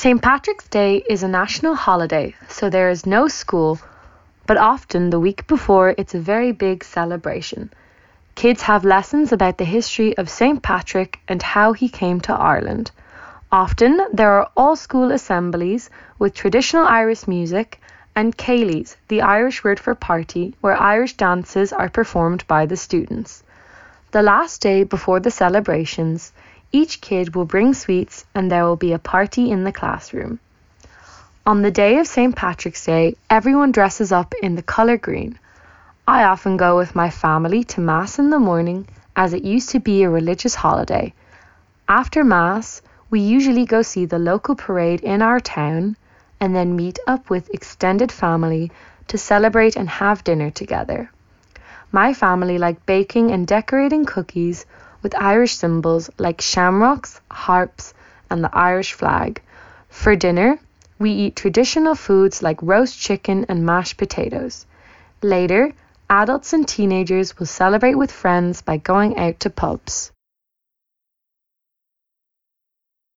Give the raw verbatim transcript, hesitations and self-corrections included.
Saint Patrick's Day is a national holiday, so there is no school, but often the week before it's a very big celebration. Kids have lessons about the history of Saint Patrick and how he came to Ireland. Often there are all-school assemblies with traditional Irish music and céilís, the Irish word for party, where Irish dances are performed by the students. The last day before the celebrations, each kid will bring sweets and there will be a party in the classroom. On the day of Saint Patrick's Day, everyone dresses up in the colour green. I often go with my family to Mass in the morning, as it used to be a religious holiday. After Mass, we usually go see the local parade in our town and then meet up with extended family to celebrate and have dinner together. My family like baking and decorating cookies with Irish symbols like shamrocks, harps, and the Irish flag. For dinner, we eat traditional foods like roast chicken and mashed potatoes. Later, adults and teenagers will celebrate with friends by going out to pubs.